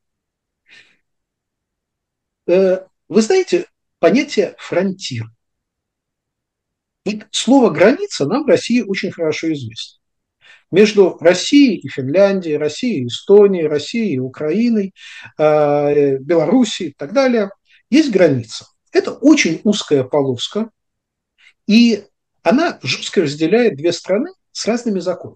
Вы знаете понятие «фронтир». Ведь слово «граница» нам в России очень хорошо известно. Между Россией и Финляндией, Россией и Эстонией, Россией и Украиной, Белоруссией и так далее есть граница. Это очень узкая полоска, и она жестко разделяет две страны с разными законами.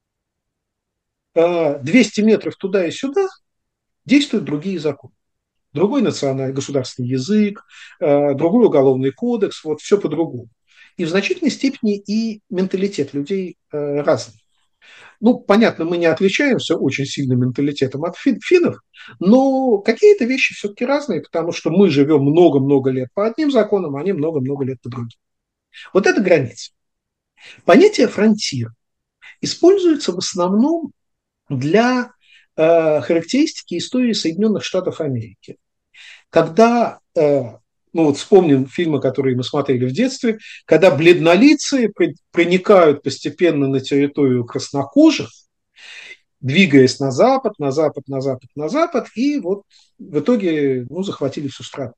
двести метров туда и сюда действуют другие законы. Другой национальный государственный язык, другой уголовный кодекс, вот все по-другому. И в значительной степени и менталитет людей разный. Ну, понятно, мы не отличаемся очень сильным менталитетом от финнов, но какие-то вещи все-таки разные, потому что мы живем много-много лет по одним законам, а они много-много лет по другим. Вот это граница. Понятие «фронтир» используется в основном для э, характеристики истории Соединенных Штатов Америки. Когда, э, ну вот вспомним фильмы, которые мы смотрели в детстве, когда бледнолицые проникают постепенно на территорию краснокожих, двигаясь на запад, на запад, на запад, на запад, и вот в итоге ну, захватили всю страну.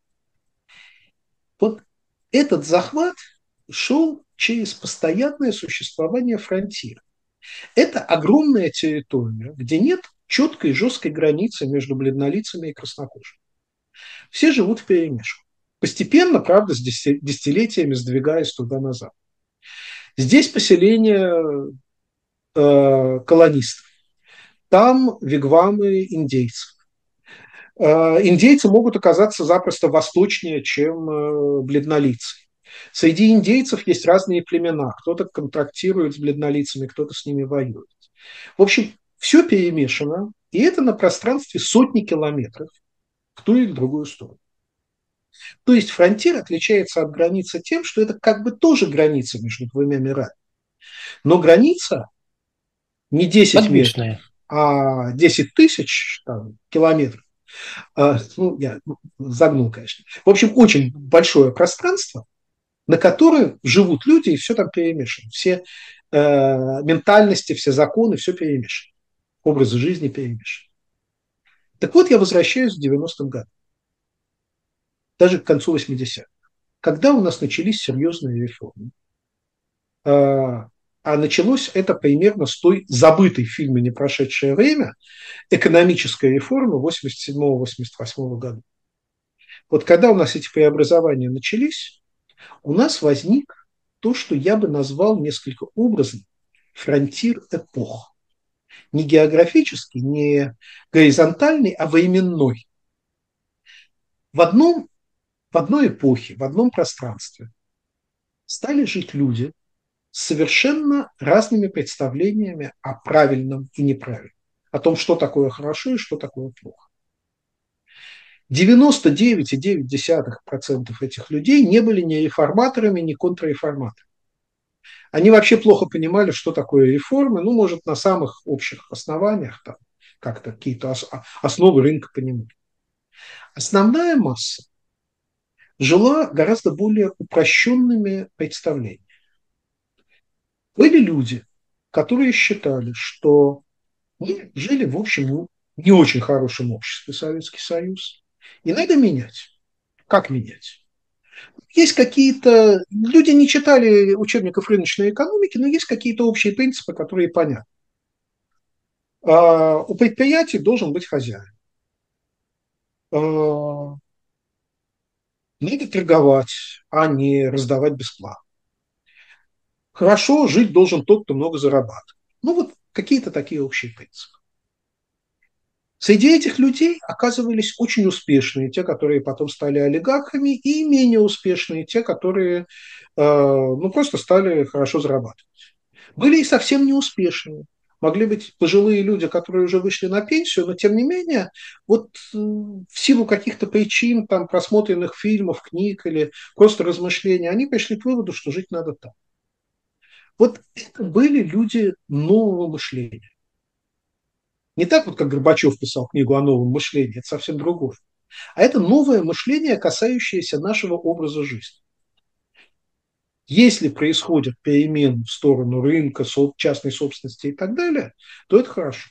Вот этот захват шел через постоянное существование фронтира. Это огромная территория, где нет четкой жесткой границы между бледнолицами и краснокожими. Все живут вперемешку. Постепенно, правда, с десятилетиями сдвигаясь туда-назад. Здесь поселение э, колонистов. Там вигвамы индейцев. Э, индейцы могут оказаться запросто восточнее, чем э, бледнолицые. Среди индейцев есть разные племена. Кто-то контрактирует с бледнолицами, кто-то с ними воюет. В общем, все перемешано, и это на пространстве сотни километров в ту или другую сторону. То есть фронтир отличается от границы тем, что это как бы тоже граница между двумя мирами. Но граница не десять метров, а десять тысяч там, километров. А, ну, я загнул, конечно. В общем, очень большое пространство, на которое живут люди, и все там перемешано. Все э, ментальности, все законы, все перемешано. Образы жизни перемешаны. Так вот, я возвращаюсь к девяностым годам. Даже к концу восьмидесятых. Когда у нас начались серьезные реформы. А, а началось это примерно с той забытой в фильме «Не прошедшее время» экономической реформы восемьдесят седьмого — восемьдесят восьмого года. Вот когда у нас эти преобразования начались, у нас возник то, что я бы назвал несколько образом фронтир эпох. Не географический, не горизонтальный, а временной. В, одном, в одной эпохе, в одном пространстве стали жить люди с совершенно разными представлениями о правильном и неправильном, о том, что такое хорошо и что такое плохо. девяносто девять целых девять десятых процента этих людей не были ни реформаторами, ни контрреформаторами. Они вообще плохо понимали, что такое реформы, ну, может, на самых общих основаниях, там, как-то какие-то основы рынка понимали. Основная масса жила гораздо более упрощенными представлениями. Были люди, которые считали, что мы жили, в общем, не очень хорошем обществе, Советский Союз, и надо менять. Как менять? Есть какие-то... Люди не читали учебников рыночной экономики, но есть какие-то общие принципы, которые понятны. А у предприятий должен быть хозяин. А надо торговать, а не раздавать бесплатно. Хорошо жить должен тот, кто много зарабатывает. Ну вот какие-то такие общие принципы. Среди этих людей оказывались очень успешные, те, которые потом стали олигархами, и менее успешные, те, которые э, ну, просто стали хорошо зарабатывать. Были и совсем неуспешные. Могли быть пожилые люди, которые уже вышли на пенсию, но тем не менее, вот э, в силу каких-то причин, там, просмотренных фильмов, книг или просто размышлений, они пришли к выводу, что жить надо так. Вот это были люди нового мышления. Не так вот, как Горбачев писал книгу о новом мышлении, это совсем другое. А это новое мышление, касающееся нашего образа жизни. Если происходят перемены в сторону рынка, частной собственности и так далее, то это хорошо.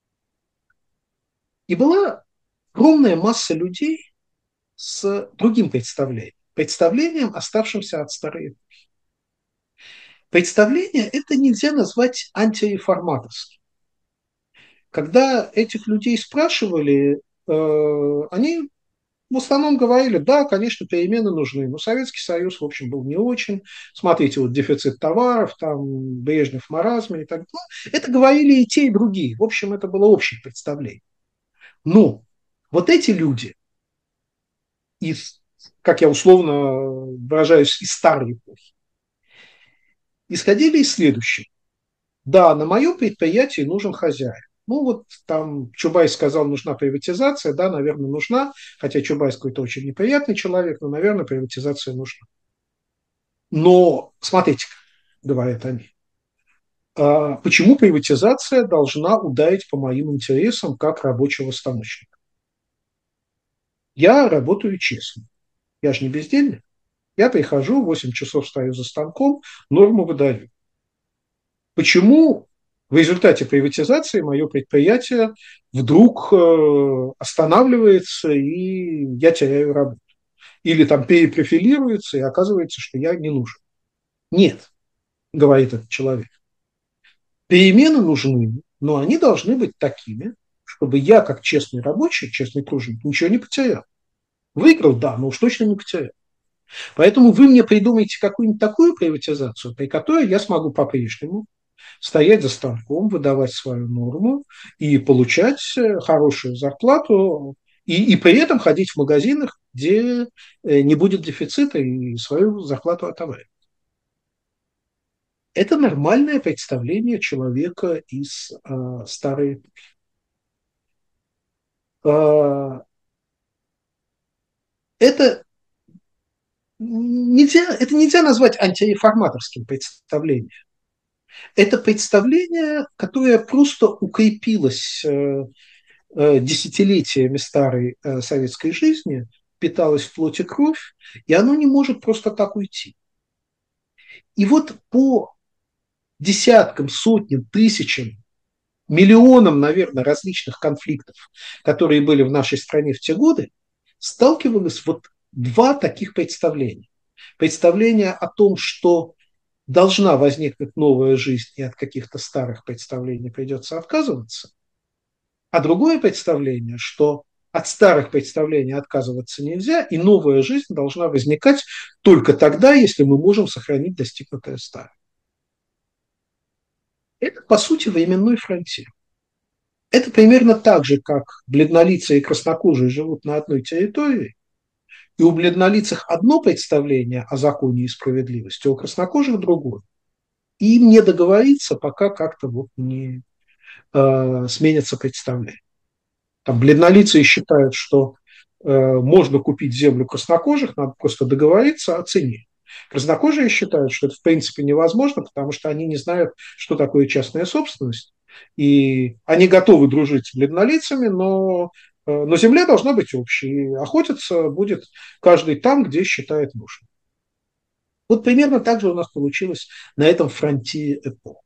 И была огромная масса людей с другим представлением. Представлением, оставшимся от старой эпохи. Представление это нельзя назвать антиреформаторским. Когда этих людей спрашивали, э, они в основном говорили, да, конечно, перемены нужны, но Советский Союз, в общем, был не очень. Смотрите, вот дефицит товаров, там Брежнев в маразме и так далее. Это говорили и те, и другие. В общем, это было общее представление. Но вот эти люди, из, как я условно выражаюсь, из старой эпохи, исходили из следующего. Да, на моем предприятии нужен хозяин. Ну вот там Чубайс сказал, нужна приватизация, да, наверное, нужна, хотя Чубайс какой-то очень неприятный человек, но, наверное, приватизация нужна. Но, смотрите, говорят они, а почему приватизация должна ударить по моим интересам как рабочего станочника? Я работаю честно, я же не бездельник. Я прихожу, восемь часов стою за станком, норму выдаю. Почему в результате приватизации мое предприятие вдруг э, останавливается, и я теряю работу? Или там перепрофилируется, и оказывается, что я не нужен? Нет, говорит этот человек. Перемены нужны, но они должны быть такими, чтобы я, как честный рабочий, честный труженик, ничего не потерял. Выиграл, да, но уж точно не потерял. Поэтому вы мне придумаете какую-нибудь такую приватизацию, при которой я смогу по-прежнему стоять за станком, выдавать свою норму и получать хорошую зарплату, и, и при этом ходить в магазинах, где не будет дефицита, и свою зарплату отоваривать. Это нормальное представление человека из э, старой эпохи. Э, это нельзя, это нельзя назвать антиреформаторским представлением. Это представление, которое просто укрепилось э, э, десятилетиями старой э, советской жизни, питалось в плоть и кровь, и оно не может просто так уйти. И вот по десяткам, сотням, тысячам, миллионам, наверное, различных конфликтов, которые были в нашей стране в те годы, сталкивалось вот два таких представления. Представление о том, что должна возникнуть новая жизнь, и от каких-то старых представлений придется отказываться, а другое представление, что от старых представлений отказываться нельзя, и новая жизнь должна возникать только тогда, если мы можем сохранить достигнутое старое. Это, по сути, временной фронтир. Это примерно так же, как бледнолицые и краснокожие живут на одной территории, и у бледнолицых одно представление о законе и справедливости, а у краснокожих другое. И им не договориться, пока как-то вот не э, сменятся представления. Там бледнолицые считают, что э, можно купить землю краснокожих, надо просто договориться о цене. Краснокожие считают, что это в принципе невозможно, потому что они не знают, что такое частная собственность. И они готовы дружить с бледнолицами, но, э, но земля должна быть общей. И охотиться будет каждый там, где считает нужным. Вот примерно так же у нас получилось на этом фронтире эпох.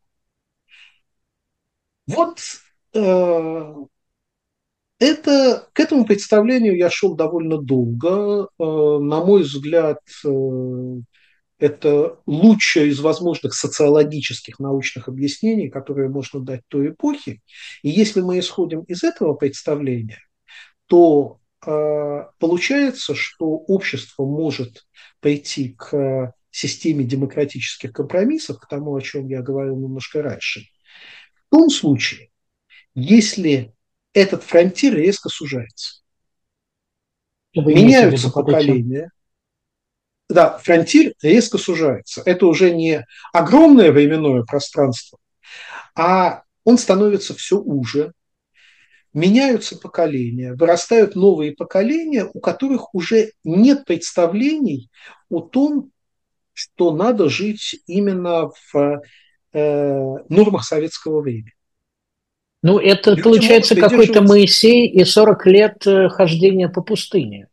Вот э, это, к этому представлению я шел довольно долго. Э, на мой взгляд, э, это лучшее из возможных социологических научных объяснений, которые можно дать той эпохе. И если мы исходим из этого представления, то э, получается, что общество может прийти к системе демократических компромиссов, к тому, о чем я говорил немножко раньше, в том случае, если этот фронтир резко сужается. Вы меняются поколения. Да, фронтир резко сужается. Это уже не огромное временное пространство, а он становится все уже. Меняются поколения, вырастают новые поколения, у которых уже нет представлений о том, что надо жить именно в э, нормах советского времени. Ну, это Люди получается могут какой-то придерживаться. Моисей и сорок лет э, хождения по пустыне.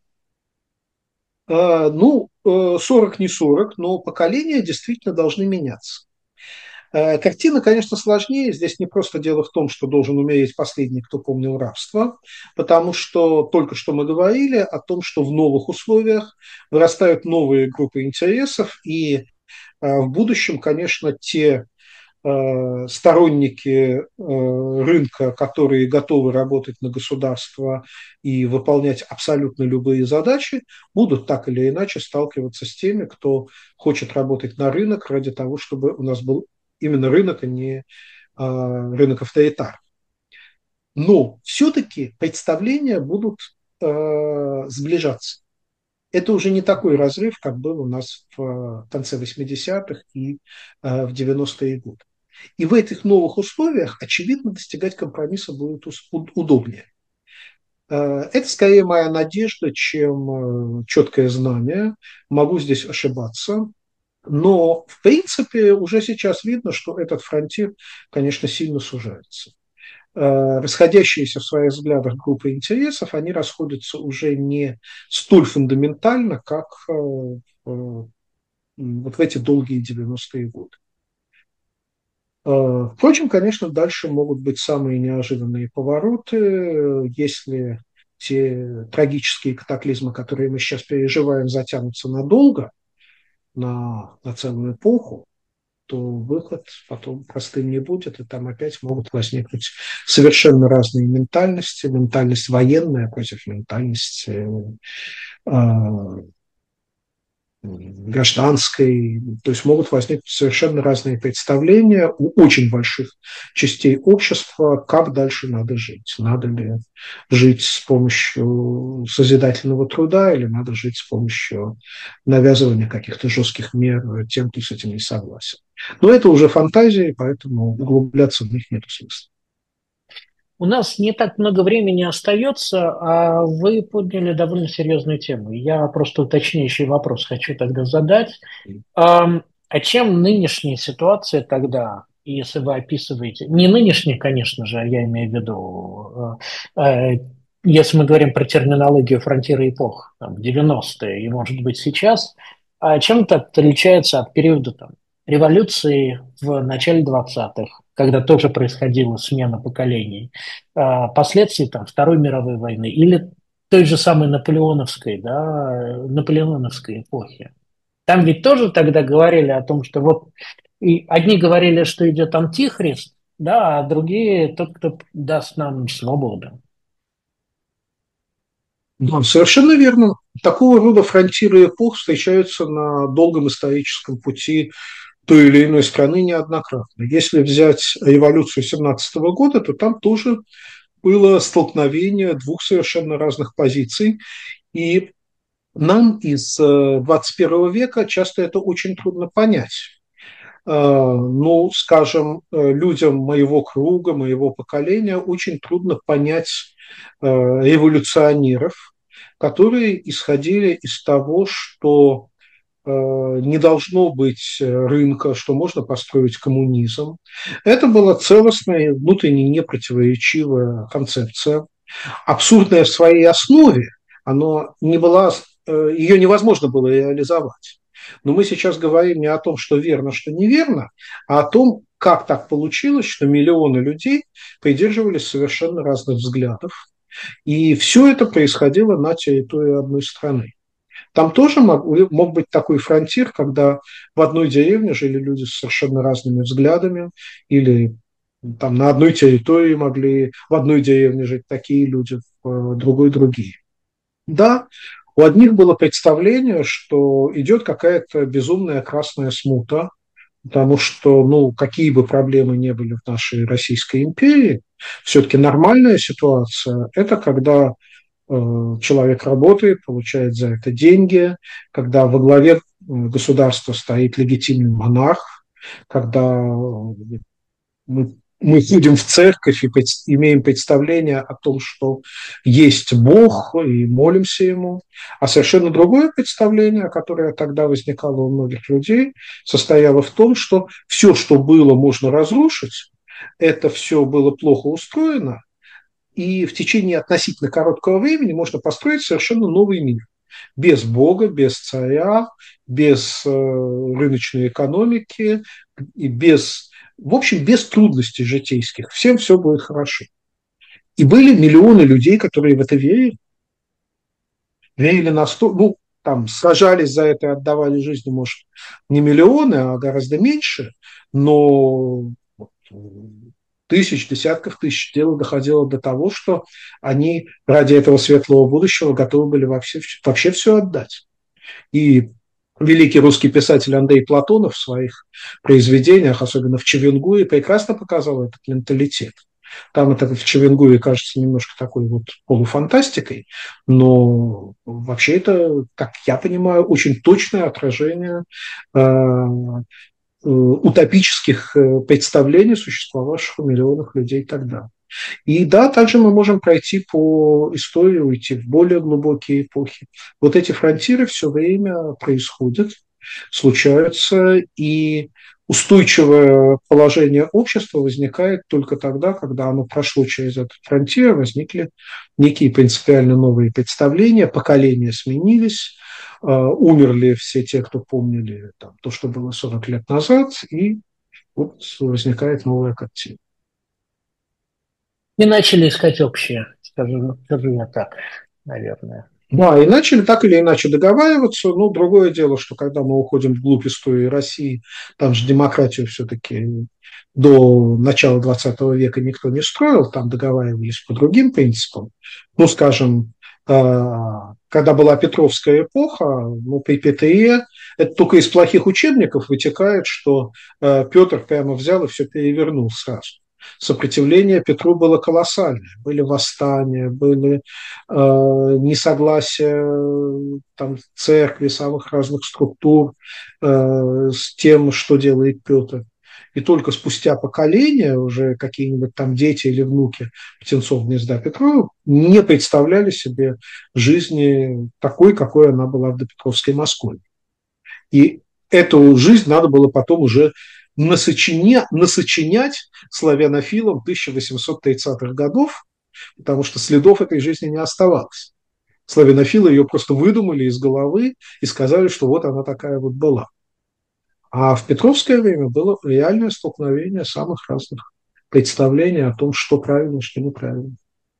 А, ну, э, сорок не сорок, но поколения действительно должны меняться. Э, Картина, конечно, сложнее. Здесь не просто дело в том, что должен умереть последний, кто помнил рабство, потому что только что мы говорили о том, что в новых условиях вырастают новые группы интересов, и э, в будущем, конечно, те э, сторонники э, рынка, которые готовы работать на государство и выполнять абсолютно любые задачи, будут так или иначе сталкиваться с теми, кто хочет работать на рынок ради того, чтобы у нас был именно рынок, а не а, рынок авторитарный. Но все-таки представления будут э, сближаться. Это уже не такой разрыв, как был у нас в конце восьмидесятых и э, в девяностые годы. И в этих новых условиях, очевидно, достигать компромисса будет удобнее. Это скорее моя надежда, чем четкое знание. Могу здесь ошибаться. Но, в принципе, уже сейчас видно, что этот фронтир, конечно, сильно сужается. Расходящиеся в своих взглядах группы интересов, они расходятся уже не столь фундаментально, как вот в эти долгие девяностые годы. Впрочем, конечно, дальше могут быть самые неожиданные повороты, если те трагические катаклизмы, которые мы сейчас переживаем, затянутся надолго, на, на целую эпоху, то выход потом простым не будет, и там опять могут возникнуть совершенно разные ментальности, ментальность военная против ментальности э, гражданской, то есть могут возникнуть совершенно разные представления у очень больших частей общества, как дальше надо жить. Надо ли жить с помощью созидательного труда или надо жить с помощью навязывания каких-то жестких мер тем, кто с этим не согласен. Но это уже фантазии, поэтому углубляться в них нет смысла. У нас не так много времени остается, а вы подняли довольно серьезную тему. Я просто уточняющий вопрос хочу тогда задать. А, а чем нынешняя ситуация тогда, если вы описываете, не нынешняя, конечно же, я имею в виду, если мы говорим про терминологию фронтира эпох, там, девяностые и, может быть, сейчас, а чем это отличается от периода там, революции в начале двадцатых, когда тоже происходила смена поколений, последствий там, Второй мировой войны или той же самой наполеоновской, да, наполеоновской эпохи. Там ведь тоже тогда говорили о том, что вот и одни говорили, что идет антихрист, да, а другие тот, кто даст нам свободу. Да, совершенно верно. Такого рода фронтиры эпох встречаются на долгом историческом пути той или иной страны неоднократно. Если взять революцию семнадцатого года, то там тоже было столкновение двух совершенно разных позиций. И нам из двадцать первого века часто это очень трудно понять. Ну, скажем, людям моего круга, моего поколения очень трудно понять революционеров, которые исходили из того, что не должно быть рынка, что можно построить коммунизм. Это была целостная, внутренне непротиворечивая концепция, абсурдная в своей основе, она не была, ее невозможно было реализовать. Но мы сейчас говорим не о том, что верно, что неверно, а о том, как так получилось, что миллионы людей придерживались совершенно разных взглядов. И все это происходило на территории одной страны. Там тоже мог, мог быть такой фронтир, когда в одной деревне жили люди с совершенно разными взглядами, или там на одной территории могли в одной деревне жить такие люди, в другой другие. Да, у одних было представление, что идет какая-то безумная красная смута, потому что, ну, какие бы проблемы ни были в нашей Российской империи, все-таки нормальная ситуация – это когда человек работает, получает за это деньги, когда во главе государства стоит легитимный монарх, когда мы, мы ходим в церковь и имеем представление о том, что есть Бог, и молимся Ему. А совершенно другое представление, которое тогда возникало у многих людей, состояло в том, что все, что было, можно разрушить, это все было плохо устроено, и в течение относительно короткого времени можно построить совершенно новый мир. Без Бога, без царя, без э, рыночной экономики, и без, в общем, без трудностей житейских. Всем все будет хорошо. И были миллионы людей, которые в это верили. Верили на сто, ну, там, сражались за это и отдавали жизни, может, не миллионы, а гораздо меньше, но тысяч, десятков тысяч дело доходило до того, что они ради этого светлого будущего готовы были вообще, вообще все отдать. И великий русский писатель Андрей Платонов в своих произведениях, особенно в Чевенгуе, прекрасно показал этот менталитет. Там это в Чевенгуе кажется немножко такой вот полуфантастикой, но вообще это, как я понимаю, очень точное отражение э, утопических представлений, существовавших у миллионов людей тогда. И да, также мы можем пройти по истории, уйти в более глубокие эпохи. Вот эти фронтиры все время происходят, случаются, и устойчивое положение общества возникает только тогда, когда оно прошло через этот фронтир, возникли некие принципиально новые представления, поколения сменились, умерли все те, кто помнили там, то, что было сорок лет назад, и вот возникает новая картина. И начали искать общее, скажу, скажу я так, наверное. Да, и начали так или иначе договариваться. Но другое дело, что когда мы уходим вглубь истории России, там же демократию все-таки до начала двадцатого века никто не строил, там договаривались по другим принципам. Ну, скажем, когда была Петровская эпоха, ну, при Петре, это только из плохих учебников вытекает, что Петр прямо взял и все перевернул сразу. Сопротивление Петру было колоссальное. Были восстания, были э, несогласия там, церкви, самых разных структур э, с тем, что делает Петр. И только спустя поколения уже какие-нибудь там дети или внуки птенцов гнезда Петрова не представляли себе жизни такой, какой она была в допетровской Москве. И эту жизнь надо было потом уже насочиня, насочинять славянофилам тысяча восемьсот тридцатых годов, потому что следов этой жизни не оставалось. Славянофилы ее просто выдумали из головы и сказали, что вот она такая вот была. А в Петровское время было реальное столкновение самых разных представлений о том, что правильно, что неправильно.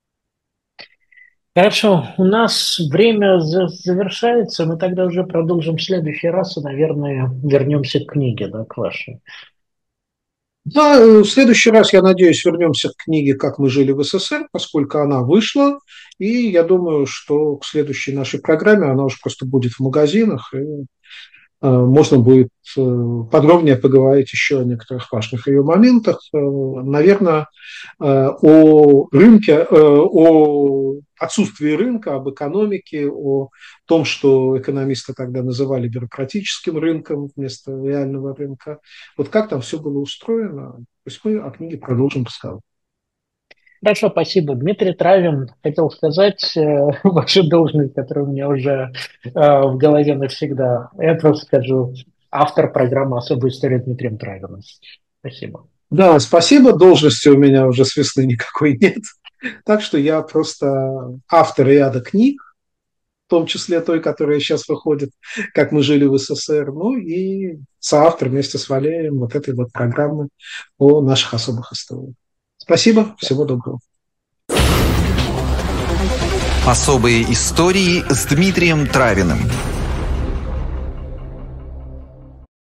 Хорошо, у нас время завершается, мы тогда уже продолжим в следующий раз и, наверное, вернемся к книге, да, к вашей. Да, в следующий раз, я надеюсь, вернемся к книге «Как мы жили в СССР», поскольку она вышла, и я думаю, что к следующей нашей программе она уже просто будет в магазинах, и можно будет подробнее поговорить еще о некоторых важных ее моментах. Наверное, о рынке, о отсутствии рынка, об экономике, о том, что экономисты тогда называли бюрократическим рынком вместо реального рынка. Вот как там все было устроено, пусть мы о книге продолжим разговор. Хорошо, спасибо. Дмитрий Травин, хотел сказать, э, вашу должность, которая у меня уже э, в голове навсегда. Я просто скажу, автор программы «Особая история» Дмитрием Травиным. Спасибо. Да, спасибо. Должности у меня уже с весны никакой нет. Так что я просто автор ряда книг, в том числе той, которая сейчас выходит, «Как мы жили в СССР», ну и соавтор вместе с Валерием вот этой вот программы о наших особых историях. Спасибо, всего доброго. Особые истории с Дмитрием Травиным.